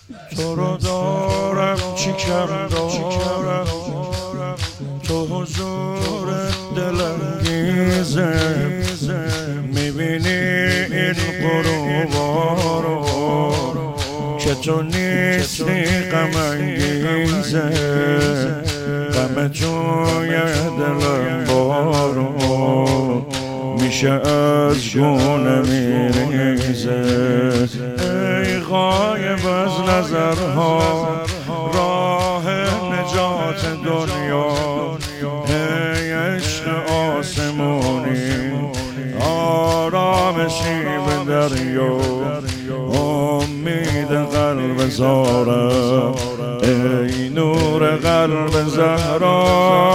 تو رو دارم چی کم دارم، تو حضور دلانگیزه، میبینی این غروبا رو که تو نیستی غم انگیزه، غم جوی دلم بارو میشه از گونه میریزه. ای غایب از نظرها راه نجات دنیا، ای عشق آسمونی آرامشی به دریا، امید قلب زارم ای نور قلب زهرا،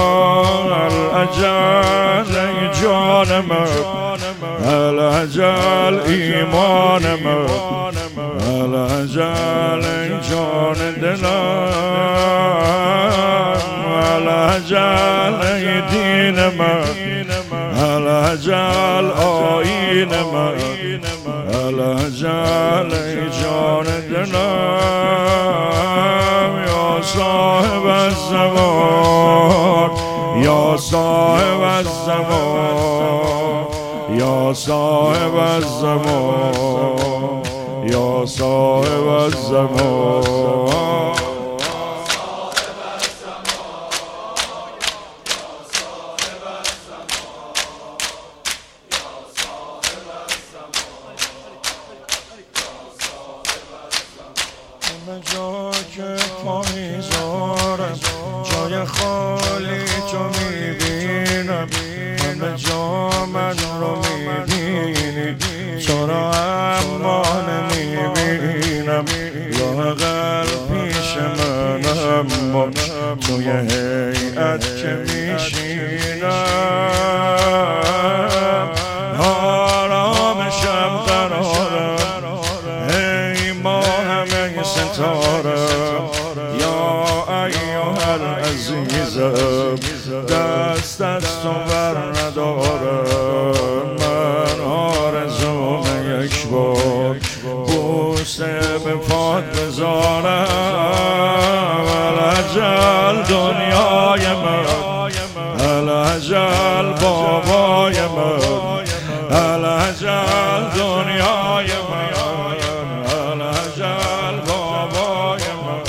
العجل ای جان من، العجل ایمان من، العجل ای جان دلم، العجل ای دین من، العجل آیین من، العجل ای جان دلم. یا صاحب الزمان، یا صاحب الزمان، یا صاحب الزمان، یا صاحب الزمان. جا که پا میذارم جای خالی تو میبینم، همه جا من رو میبینی تو را اما نمیبینم، لااقل پیش من اما توی هیئت که میشینم، آرامشم قرارم ای ماه ستارم، یا ایها العزیزم دست از تو بر ندارم، من آرزوم یک بار بوسه به پات بذارم، العجل دنیای من، العجل بابای من، العجل دنیای من، العجل بابای من،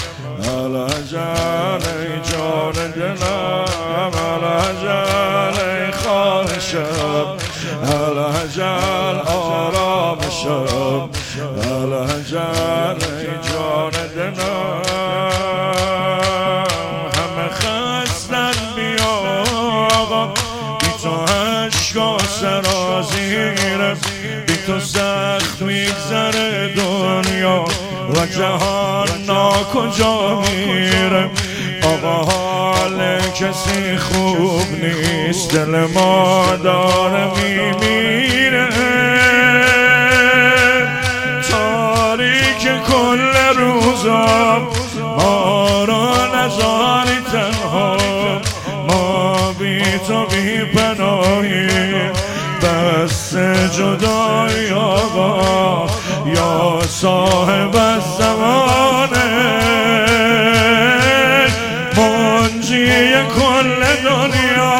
العجل ای جان دلم، العجل ای خواهشم، العجل آرامشم، العجل ای جان دلم. همه خستن بیا آقا، بی تو عشقا سرازیرم، بی تو سخت میگذره دنیا و جهان ناکجا میرم. آقا حال کسی خوب نیست، دل ما داره میمیره، تاریک کل روزا ما را نذاری تنها، ما بی تو بی پناهیم، بس جدایی آقا، یا صاحب الزمان منجی کل دنیا،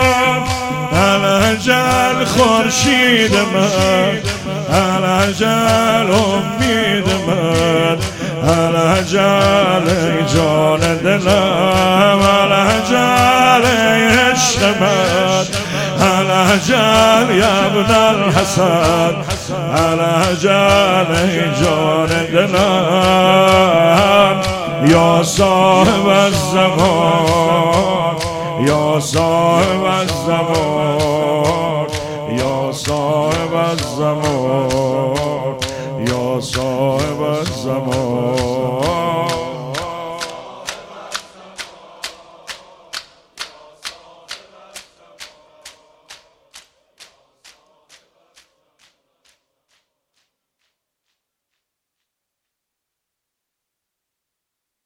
العجل خورشید من، العجل امید من، العجل ای جان دلم، العجل ای عشق من، العجل یا ابن الحسن، العجل ای جان دلم. یا صاحب الزمان، یا صاحب الزمان، یا صاحب الزمان.